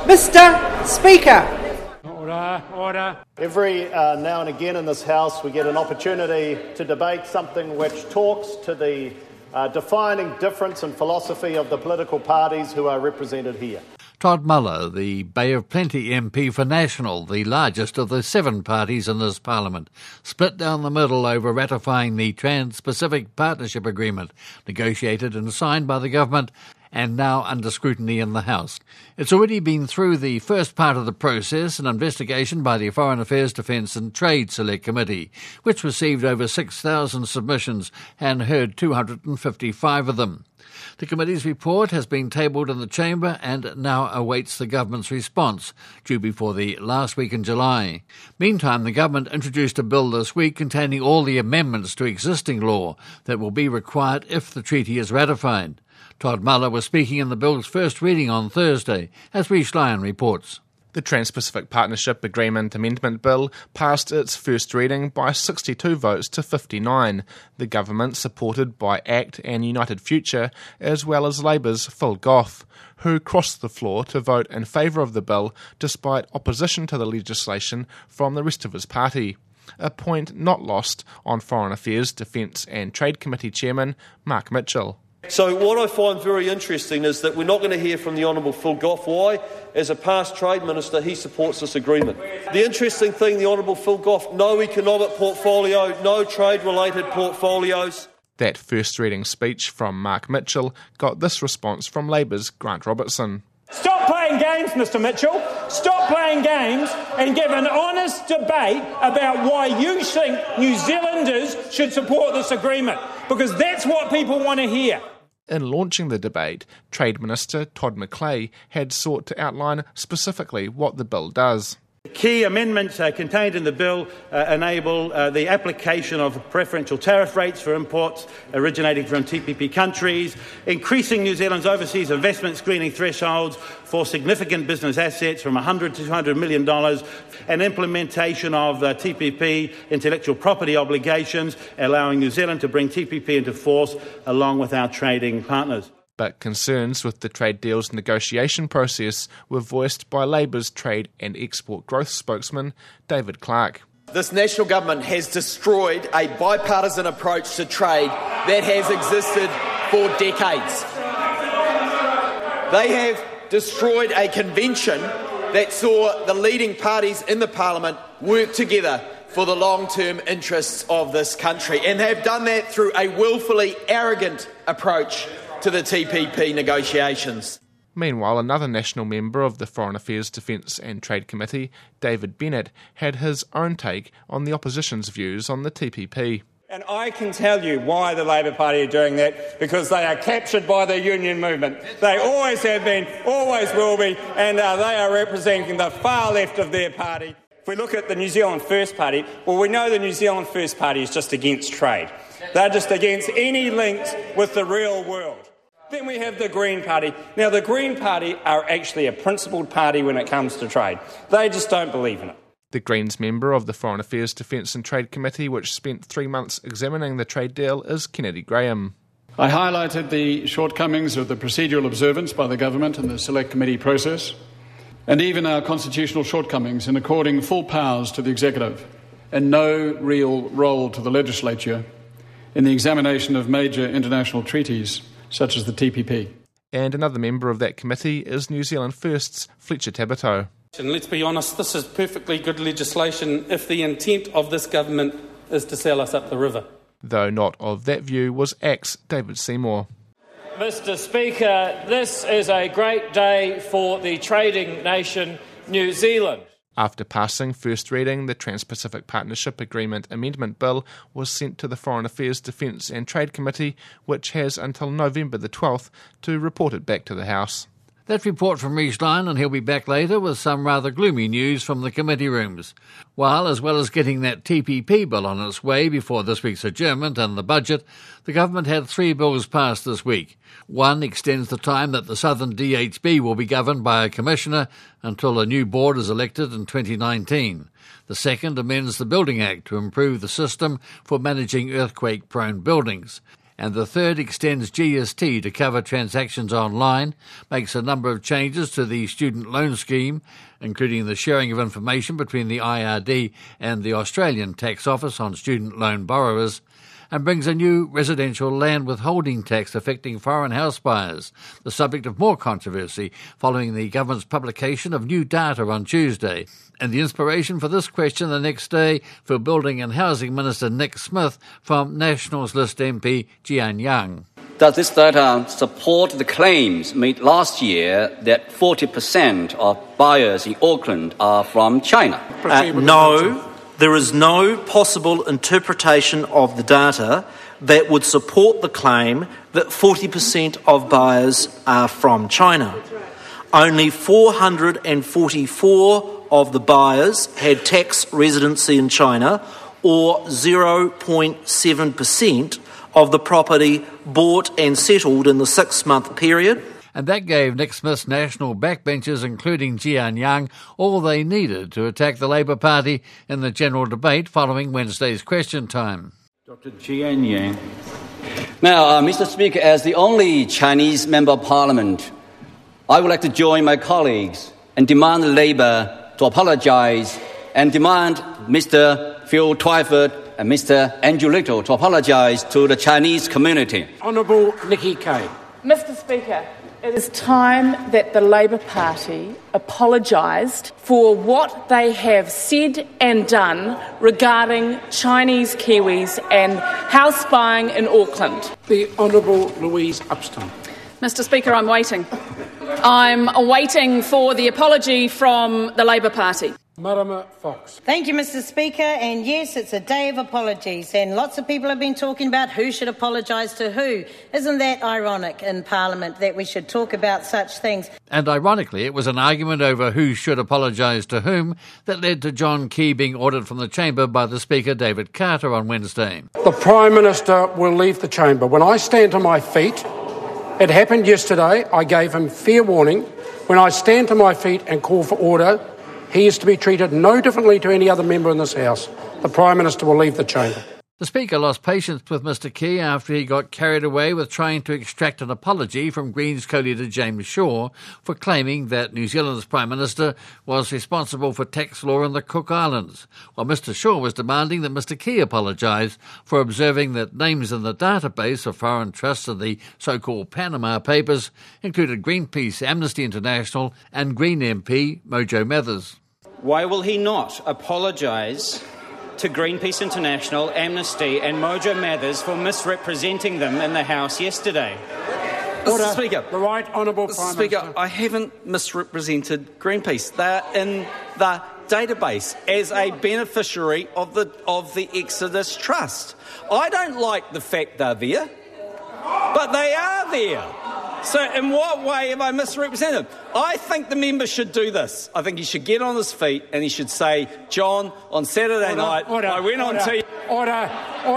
Mr. Speaker. Order. Every now and again in this House we get an opportunity to debate something which talks to the defining difference in philosophy of the political parties who are represented here. Todd Muller, the Bay of Plenty MP for National, the largest of the 7 parties in this parliament, split down the middle over ratifying the Trans-Pacific Partnership Agreement, negotiated and signed by the government and now under scrutiny in the House. It's already been through the first part of the process, an investigation by the Foreign Affairs, Defence and Trade Select Committee, which received over 6,000 submissions and heard 255 of them. The committee's report has been tabled in the Chamber and now awaits the government's response, due before the last week in July. Meantime, the government introduced a bill this week containing all the amendments to existing law that will be required if the treaty is ratified. Todd Muller was speaking in the bill's first reading on Thursday, as Rhys Lyon reports. The Trans-Pacific Partnership Agreement Amendment Bill passed its first reading by 62 votes to 59. The government, supported by ACT and United Future, as well as Labour's Phil Goff, who crossed the floor to vote in favour of the bill despite opposition to the legislation from the rest of his party. A point not lost on Foreign Affairs, Defence and Trade Committee Chairman Mark Mitchell. So what I find very interesting is that we're not going to hear from the Honourable Phil Goff. Why? As a past Trade Minister, he supports this agreement. The interesting thing, the Honourable Phil Goff, no economic portfolio, no trade-related portfolios. That first reading speech from Mark Mitchell got this response from Labour's Grant Robertson. Stop playing games, Mr. Mitchell. Stop playing games and give an honest debate about why you think New Zealanders should support this agreement, because that's what people want to hear. In launching the debate, Trade Minister Todd McClay had sought to outline specifically what the bill does. Key amendments contained in the bill enable the application of preferential tariff rates for imports originating from TPP countries, increasing New Zealand's overseas investment screening thresholds for significant business assets from $100 to $200 million, and implementation of TPP intellectual property obligations, allowing New Zealand to bring TPP into force along with our trading partners. But concerns with the trade deal's negotiation process were voiced by Labour's Trade and Export Growth spokesman, David Clark. This national government has destroyed a bipartisan approach to trade that has existed for decades. They have destroyed a convention that saw the leading parties in the parliament work together for the long-term interests of this country, and have done that through a willfully arrogant approach to the TPP negotiations. Meanwhile, another national member of the Foreign Affairs, Defence and Trade Committee, David Bennett, had his own take on the opposition's views on the TPP. And I can tell you why the Labor Party are doing that, because they are captured by the union movement. They always have been, always will be, and they are representing the far left of their party. If we look at the New Zealand First Party, well, we know the New Zealand First Party is just against trade. They're just against any links with the real world. Then we have the Green Party. Now, the Green Party are actually a principled party when it comes to trade. They just don't believe in it. The Greens member of the Foreign Affairs, Defence and Trade Committee, which spent 3 months examining the trade deal, is Kennedy Graham. I highlighted the shortcomings of the procedural observance by the government in the Select Committee process, and even our constitutional shortcomings in according full powers to the executive and no real role to the legislature in the examination of major international treaties such as the TPP. And another member of that committee is New Zealand First's Fletcher Tabuto. And let's be honest, this is perfectly good legislation if the intent of this government is to sell us up the river. Though not of that view was ACT's David Seymour. Mr. Speaker, this is a great day for the trading nation New Zealand. After passing first reading, the Trans-Pacific Partnership Agreement Amendment Bill was sent to the Foreign Affairs, Defence and Trade Committee, which has until November the 12th to report it back to the House. That report from Rhys Lyon, and he'll be back later with some rather gloomy news from the committee rooms. While, as well as getting that TPP bill on its way before this week's adjournment and the budget, the government had 3 bills passed this week. One extends the time that the Southern DHB will be governed by a commissioner until a new board is elected in 2019. The second amends the Building Act to improve the system for managing earthquake-prone buildings. And the third extends GST to cover transactions online, makes a number of changes to the student loan scheme, including the sharing of information between the IRD and the Australian Tax Office on student loan borrowers, and brings a new residential land withholding tax affecting foreign house buyers, the subject of more controversy following the government's publication of new data on Tuesday. And the inspiration for this question the next day for Building and Housing Minister Nick Smith from Nationals List MP Jian Yang. Does this data support the claims made last year that 40% of buyers in Auckland are from China? No. There is no possible interpretation of the data that would support the claim that 40% of buyers are from China. Only 444 of the buyers had tax residency in China, or 0.7% of the property bought and settled in the 6-month period. And that gave Nick Smith's national backbenchers, including Jian Yang, all they needed to attack the Labour Party in the general debate following Wednesday's question time. Dr. Jian Yang. Now, Mr. Speaker, as the only Chinese Member of Parliament, I would like to join my colleagues and demand Labour to apologise and demand Mr. Phil Twyford and Mr. Andrew Little to apologise to the Chinese community. Honourable Nikki Kaye. Mr. Speaker, it is time that the Labour Party apologised for what they have said and done regarding Chinese Kiwis and house buying in Auckland. The Honourable Louise Upston. Mr. Speaker, I'm waiting. I'm waiting for the apology from the Labour Party. Marama Fox. Thank you, Mr. Speaker. And yes, it's a day of apologies, and lots of people have been talking about who should apologise to who. Isn't that ironic in Parliament that we should talk about such things? And ironically, it was an argument over who should apologise to whom that led to John Key being ordered from the chamber by the Speaker, David Carter, on Wednesday. The Prime Minister will leave the chamber. When I stand to my feet, it happened yesterday, I gave him fair warning. When I stand to my feet and call for order, he is to be treated no differently to any other member in this House. The Prime Minister will leave the chamber. The Speaker lost patience with Mr Key after he got carried away with trying to extract an apology from Greens co-leader James Shaw for claiming that New Zealand's Prime Minister was responsible for tax law in the Cook Islands, while Mr Shaw was demanding that Mr Key apologise for observing that names in the database of foreign trusts in the so-called Panama Papers included Greenpeace, Amnesty International and Green MP Mojo Mathers. Why will he not apologise to Greenpeace International, Amnesty and Mojo Mathers for misrepresenting them in the House yesterday? Order. Speaker, the Right Honourable Prime Speaker, Minister. I haven't misrepresented Greenpeace. They're in the database as a beneficiary of the Exodus Trust. I don't like the fact they're there, but they are there. So in what way have I misrepresented them? I think the member should do this. I think he should get on his feet and he should say, John, on Saturday night, I went on TV... Order!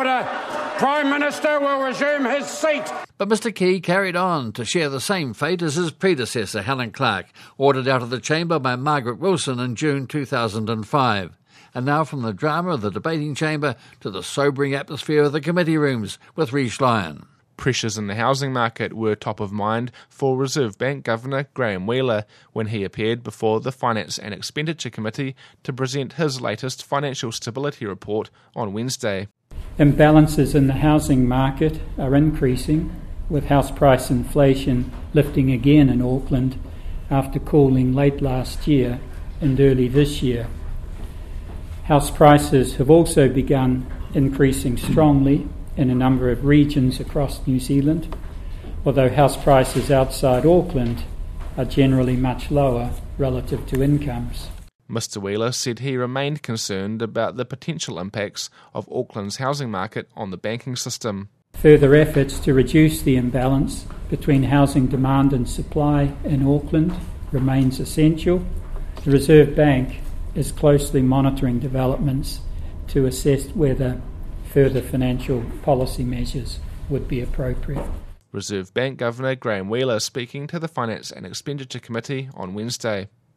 Prime Minister will resume his seat. But Mr Key carried on to share the same fate as his predecessor, Helen Clark, ordered out of the chamber by Margaret Wilson in June 2005. And now from the drama of the debating chamber to the sobering atmosphere of the committee rooms with Rhys Lyon. Pressures in the housing market were top of mind for Reserve Bank Governor Graham Wheeler when he appeared before the Finance and Expenditure Committee to present his latest financial stability report on Wednesday. Imbalances in the housing market are increasing, with house price inflation lifting again in Auckland after cooling late last year and early this year. House prices have also begun increasing strongly in a number of regions across New Zealand, although house prices outside Auckland are generally much lower relative to incomes. Mr Wheeler said he remained concerned about the potential impacts of Auckland's housing market on the banking system. Further efforts to reduce the imbalance between housing demand and supply in Auckland remains essential. The Reserve Bank is closely monitoring developments to assess whether further financial policy measures would be appropriate. Reserve Bank Governor Graham Wheeler speaking to the Finance and Expenditure Committee on Wednesday.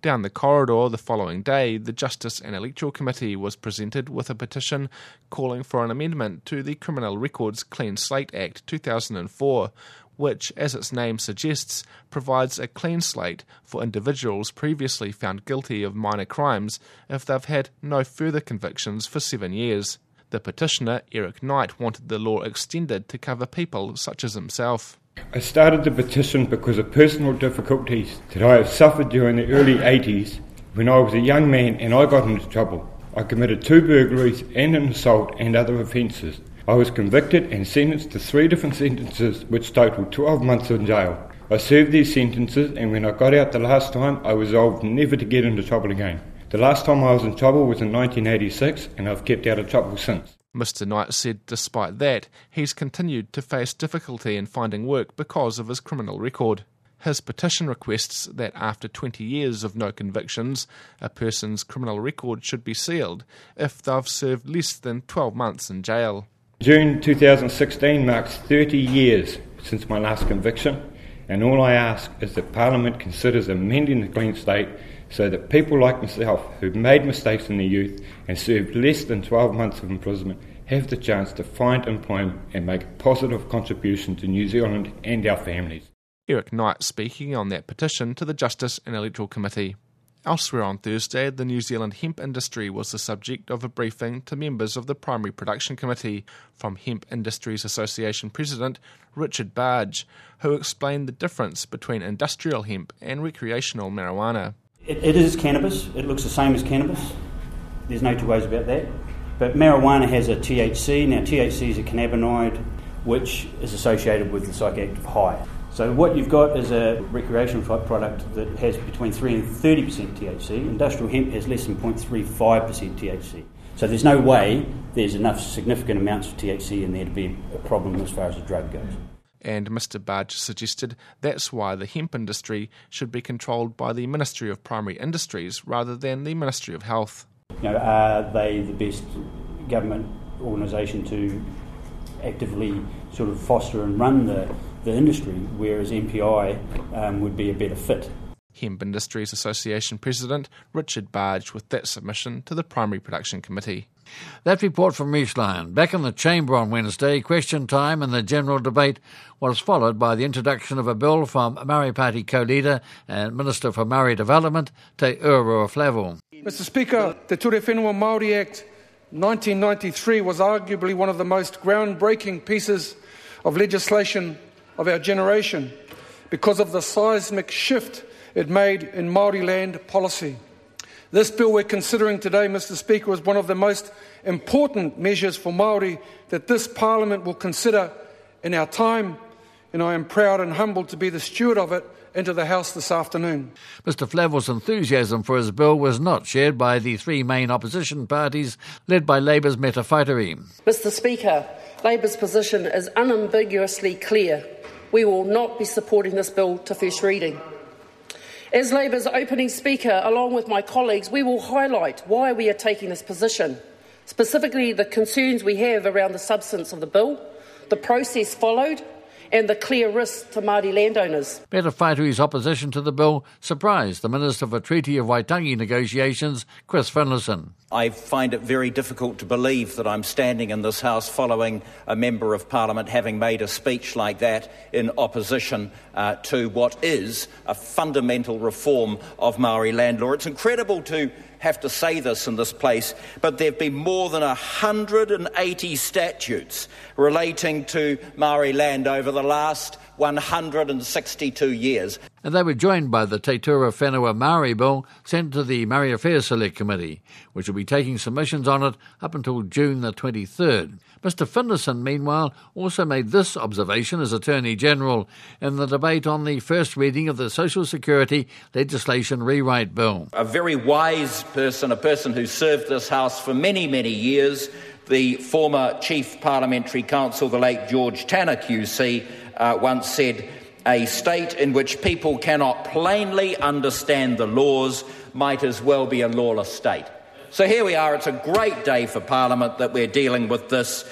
Down the corridor the following day, the Justice and Electoral Committee was presented with a petition calling for an amendment to the Criminal Records Clean Slate Act 2004, which, as its name suggests, provides a clean slate for individuals previously found guilty of minor crimes if they've had no further convictions for 7 years. The petitioner, Eric Knight, wanted the law extended to cover people such as himself. I started the petition because of personal difficulties that I have suffered during the early 80s when I was a young man and I got into trouble. I committed 2 burglaries and an assault and other offences. I was convicted and sentenced to 3 different sentences which totaled 12 months in jail. I served these sentences, and when I got out the last time I resolved never to get into trouble again. The last time I was in trouble was in 1986 and I've kept out of trouble since. Mr Knight said despite that, he's continued to face difficulty in finding work because of his criminal record. His petition requests that after 20 years of no convictions, a person's criminal record should be sealed if they've served less than 12 months in jail. June 2016 marks 30 years since my last conviction, and all I ask is that Parliament considers amending the Clean Slate so that people like myself who've made mistakes in their youth and served less than 12 months of imprisonment have the chance to find employment and make a positive contribution to New Zealand and our families. Eric Knight speaking on that petition to the Justice and Electoral Committee. Elsewhere on Thursday, the New Zealand hemp industry was the subject of a briefing to members of the Primary Production Committee from Hemp Industries Association President Richard Barge, who explained the difference between industrial hemp and recreational marijuana. It is cannabis. It looks the same as cannabis. There's no two ways about that. But marijuana has a THC. Now, THC is a cannabinoid which is associated with the psychoactive high. So what you've got is a recreational type product that has between 3 and 30% THC. Industrial hemp has less than 0.35% THC. So there's no way there's enough significant amounts of THC in there to be a problem as far as the drug goes. And Mr Barge suggested that's why the hemp industry should be controlled by the Ministry of Primary Industries rather than the Ministry of Health. Are they the best government organisation to actively sort of foster and run the industry, whereas MPI would be a better fit? Hemp Industries Association President Richard Barge with that submission to the Primary Production Committee. That report from Rhys Lyon. Back in the chamber on Wednesday, question time and the general debate was followed by the introduction of a bill from Māori Party co-leader and Minister for Māori Development, Te Urua Flavell. Mr Speaker, the Ture Whenua Māori Act 1993 was arguably one of the most groundbreaking pieces of legislation of our generation because of the seismic shift it made in Māori land policy. This bill we're considering today, Mr Speaker, is one of the most important measures for Māori that this Parliament will consider in our time, and I am proud and humbled to be the steward of it into the House this afternoon. Mr Flavell's enthusiasm for his bill was not shared by the 3 main opposition parties, led by Labour's Meta Whaitiri. Mr Speaker, Labour's position is unambiguously clear. We will not be supporting this bill to first reading. As Labour's opening speaker, along with my colleagues, we will highlight why we are taking this position, specifically the concerns we have around the substance of the bill, the process followed, and the clear risks to Māori landowners. Meta Whaitiri's opposition to the bill surprised the Minister for Treaty of Waitangi negotiations, Chris Finlayson. I find it very difficult to believe that I'm standing in this House following a Member of Parliament having made a speech like that in opposition to what is a fundamental reform of Māori land law. It's incredible to have to say this in this place, but there have been more than 180 statutes relating to Māori land over the last 162 years. And they were joined by the Te Ture Whenua Māori Bill sent to the Māori Affairs Select Committee, which will be taking submissions on it up until June the 23rd. Mr Finlayson, meanwhile, also made this observation as Attorney-General in the debate on the first reading of the Social Security Legislation Rewrite Bill. A very wise person, a person who served this House for many, many years, the former Chief Parliamentary Counsel, the late George Tanner QC, once said, "A state in which people cannot plainly understand the laws might as well be a lawless state." So here we are. It's a great day for Parliament that we're dealing with this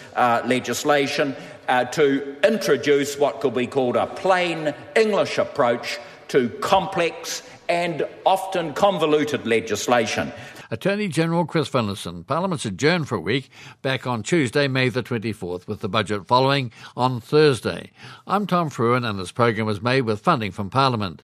legislation to introduce what could be called a plain English approach to complex and often convoluted legislation. Attorney General Chris Finlayson. Parliament's adjourned for a week, back on Tuesday, May the 24th, with the budget following on Thursday. I'm Tom Fruin, and this program was made with funding from Parliament.